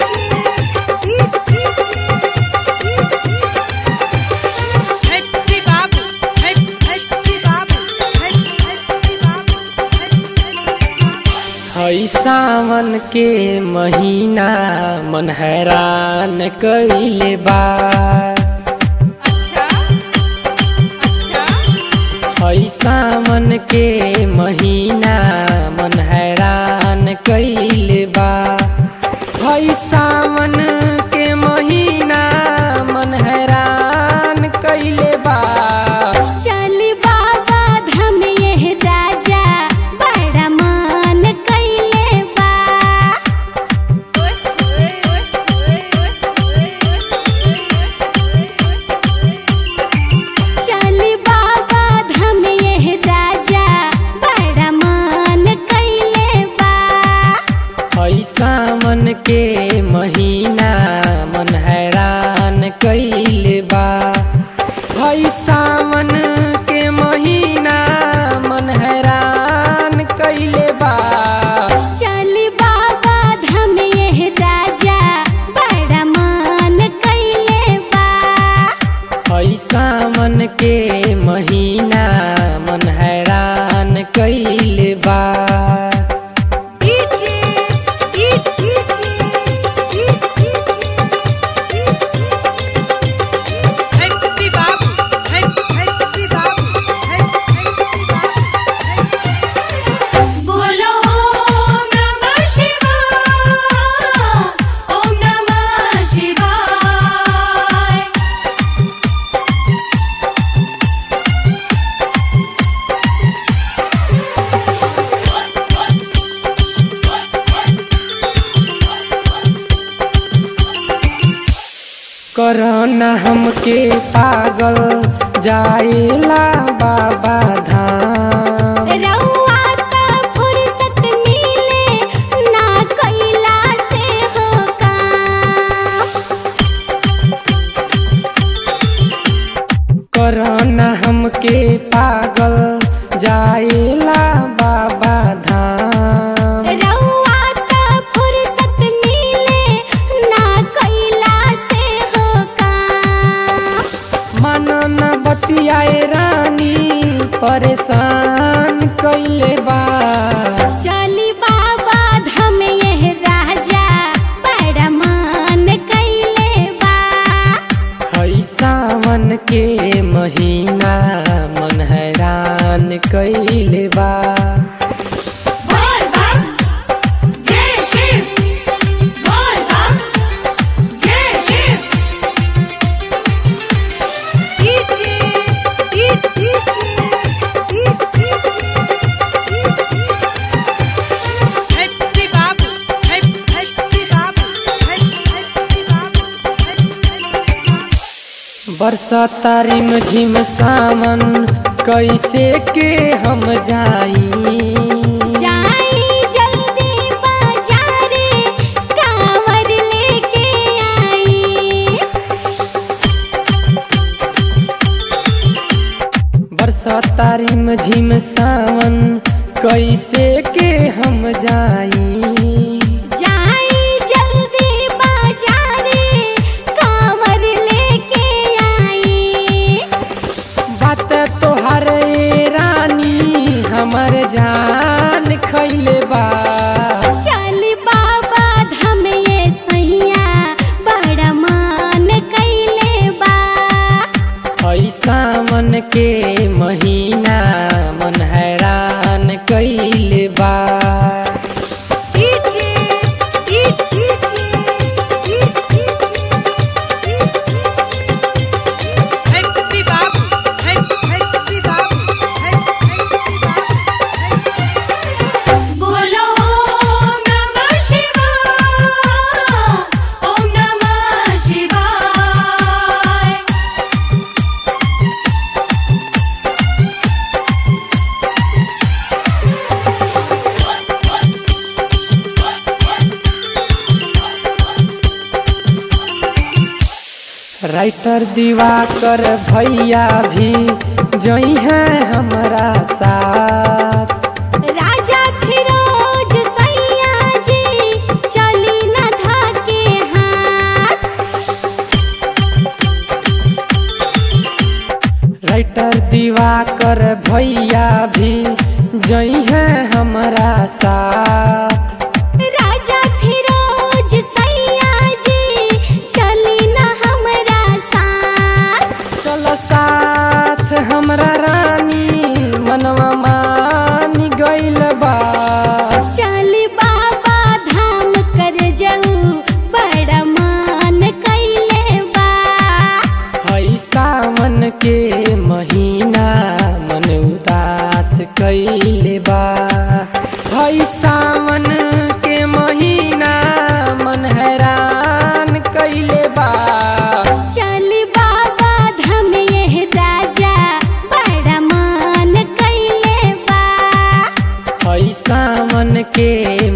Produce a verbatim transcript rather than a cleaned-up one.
हई सावन के महीना मन हैरान कइले बा। अच्छा अच्छा हई सावन के महीना मन हैरान कइले बा। हई सावन के महीना मन हैरान कइले बा। चल बाबा धाम ये राजा बड़ा मान कइले बा। चल बाबा धाम ये राजा बड़ा मान कइले बा। हई सावन के महीना मन हैरान कइले बा। हई सावन के महीना मन हैरान कइले बा। चल बाबा धाम ये राजा बड़ा मान कइले बा। हई सावन के महीना मन हैरान कइले बा। बोलो ओम नमः शिवाय, ओम नमः शिवाय। करना हमके पागल जाइला बाबा धाम। रउआ त फुर्सत मिले ना कइला से हो काम। करना हमके पागल जाइला बाबा धाम। रउआ त फुर्सत मिले ना कइला से हो काम। मनन बतियाए रानी परेशान कइले बा। चली बाबा धाम ये राजा बड़ा मान कइले बा। हई सावन के महीना मन हैरान कइले बा। बोल बम जय शिव, बोल बम जय शिव। बरसाता रिम झिम सावन कैसे के हम जाई। जाई जल्दी बाजारे कांवर लेके आई। बरसाता रिम झिम सावन कैसे के हम जाई। जाई जल्दी बाजारे कांवर लेके आई। बात तोहर ए रानी हमर जान खइले बा। चल बाबा धाम ये सैया बड़ा मान कइले बा। हई सावन के महीना मन हैरान कइले बा। बोलो ओम नमः शिवाय, ओम नमः शिवाय। राइटर दिवाकर भैया भी जई है हमरा साथ। राजा फिरोज सैया जी चली न धाके कर भैया भी जई है हमारा साथ। राजा फिरोज सैया जी चली ना हमरा साथ। चल साथ हमरा रानी मनवा मान गइल बा। चली बाबा धाम कर जाऊ बड़ा मान कैले बा। हई सावन के महीना मन उदास कैले बा। हई सावन के महीना मन हैरान कैले बा। चली बाबा धाम ये राजा बड़ा मान कैले बा। हई सावन के